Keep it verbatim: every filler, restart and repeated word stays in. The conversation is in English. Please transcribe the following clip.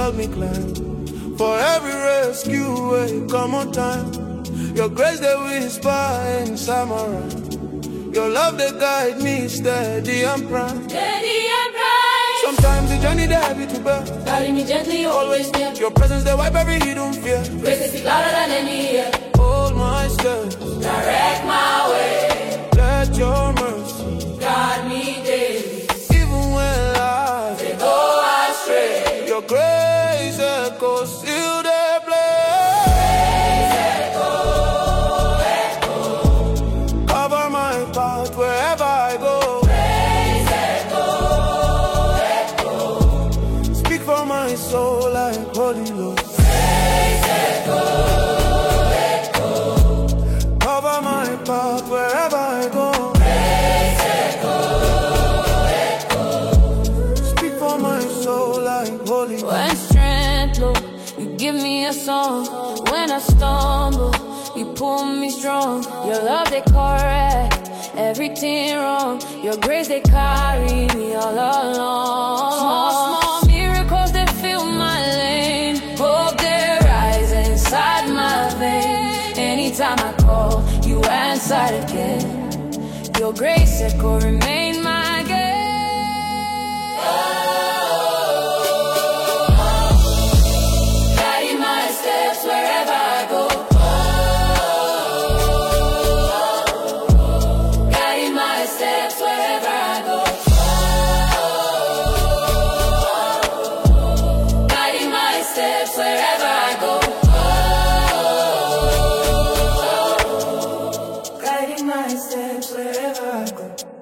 help me climb. For every rescue, way, come on time. Your grace that we inspire inside my rhyme. Your love that guide me steady and prime. Steady and prime. Sometimes the journey that heavy to bear. Guiding me gently, always near. Your presence that wipe every hidden fear. Grace that speak louder than any ear. Hold my steps. Direct my way. Let your mercy guide me daily. Even when life they go astray. Your grace echoes still there. Wherever I go, praise echo, echo. Speak for my soul like Holy Ghost. Praise echo, echo. Cover my path wherever I go. Praise echo, echo. Speak for my soul like Holy Ghost. When strength low, you give me a song. When I stumble, you pull me strong. Your love they correct everything wrong. Your grace, they carry me all along. Small, small miracles, they fill my lane. Hope they rise inside my vein. Anytime I call, you answer again. Your grace echo remain my gain. Oh, guiding my steps wherever I go. Steps wherever I go. Oh, guiding my steps wherever I go. Oh, guiding my steps wherever I go.